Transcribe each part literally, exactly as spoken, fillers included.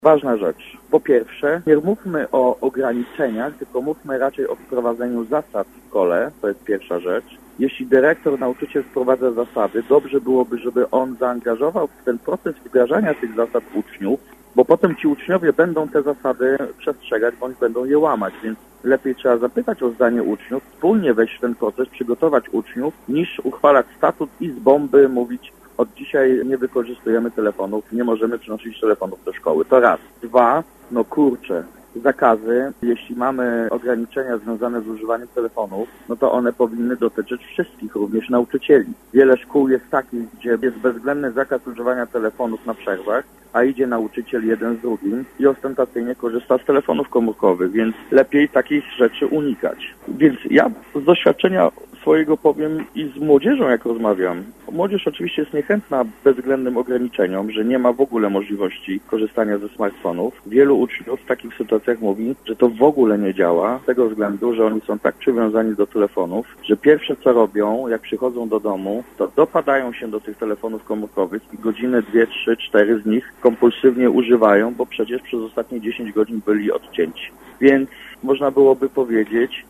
Ważna rzecz. Po pierwsze, nie mówmy o ograniczeniach, tylko mówmy raczej o wprowadzeniu zasad w szkole. To jest pierwsza rzecz. Jeśli dyrektor, nauczyciel wprowadza zasady, dobrze byłoby, żeby on zaangażował w ten proces wdrażania tych zasad uczniów, bo potem ci uczniowie będą te zasady przestrzegać, bądź będą je łamać, więc lepiej trzeba zapytać o zdanie uczniów, wspólnie wejść w ten proces, przygotować uczniów, niż uchwalać statut i z bomby mówić: od dzisiaj nie wykorzystujemy telefonów, nie możemy przynosić telefonów do szkoły. To raz. Dwa, no kurczę, zakazy, jeśli mamy ograniczenia związane z używaniem telefonów, no to one powinny dotyczyć wszystkich, również nauczycieli. Wiele szkół jest takich, gdzie jest bezwzględny zakaz używania telefonów na przerwach, a idzie nauczyciel jeden z drugim i ostentacyjnie korzysta z telefonów komórkowych, więc lepiej takich rzeczy unikać. Więc ja z doświadczenia swojego powiem i z młodzieżą, jak rozmawiam. Młodzież oczywiście jest niechętna bezwzględnym ograniczeniom, że nie ma w ogóle możliwości korzystania ze smartfonów. Wielu uczniów w takich sytuacjach mówi, że to w ogóle nie działa, z tego względu, że oni są tak przywiązani do telefonów, że pierwsze co robią, jak przychodzą do domu, to dopadają się do tych telefonów komórkowych i godziny dwie, trzy, cztery z nich kompulsywnie używają, bo przecież przez ostatnie dziesięć godzin byli odcięci. Więc można byłoby powiedzieć,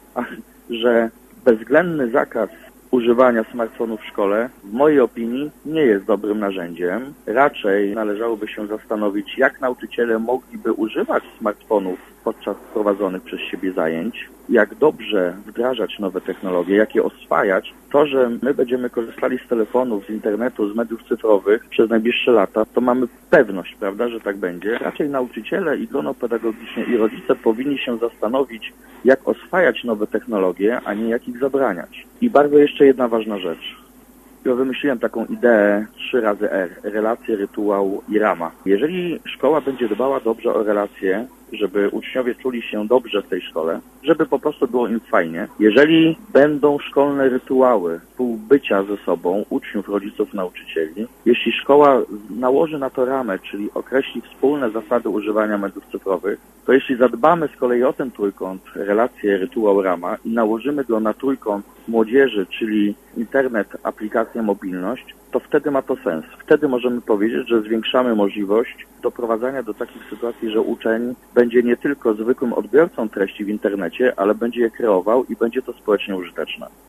że bezwzględny zakaz używania smartfonów w szkole, w mojej opinii, nie jest dobrym narzędziem. Raczej należałoby się zastanowić, jak nauczyciele mogliby używać smartfonów podczas prowadzonych przez siebie zajęć, jak dobrze wdrażać nowe technologie, jak je oswajać. To, że my będziemy korzystali z telefonów, z internetu, z mediów cyfrowych przez najbliższe lata, to mamy pewność, prawda, że tak będzie. Raczej nauczyciele i grono pedagogiczne i rodzice powinni się zastanowić, jak oswajać nowe technologie, a nie jak ich zabraniać. I bardzo jeszcze jedna ważna rzecz. Ja wymyśliłem taką ideę trzy razy R, relacje, rytuał i rama. Jeżeli szkoła będzie dbała dobrze o relacje, żeby uczniowie czuli się dobrze w tej szkole, żeby po prostu było im fajnie. Jeżeli będą szkolne rytuały współbycia ze sobą uczniów, rodziców, nauczycieli, jeśli szkoła nałoży na to ramę, czyli określi wspólne zasady używania mediów cyfrowych, to jeśli zadbamy z kolei o ten trójkąt, relacje, rytuał, rama i nałożymy go na trójkąt młodzieży, czyli internet, aplikacja, mobilność, to wtedy ma to sens. Wtedy możemy powiedzieć, że zwiększamy możliwość doprowadzania do takich sytuacji, że uczeń będzie nie tylko zwykłym odbiorcą treści w internecie, ale będzie je kreował i będzie to społecznie użyteczne.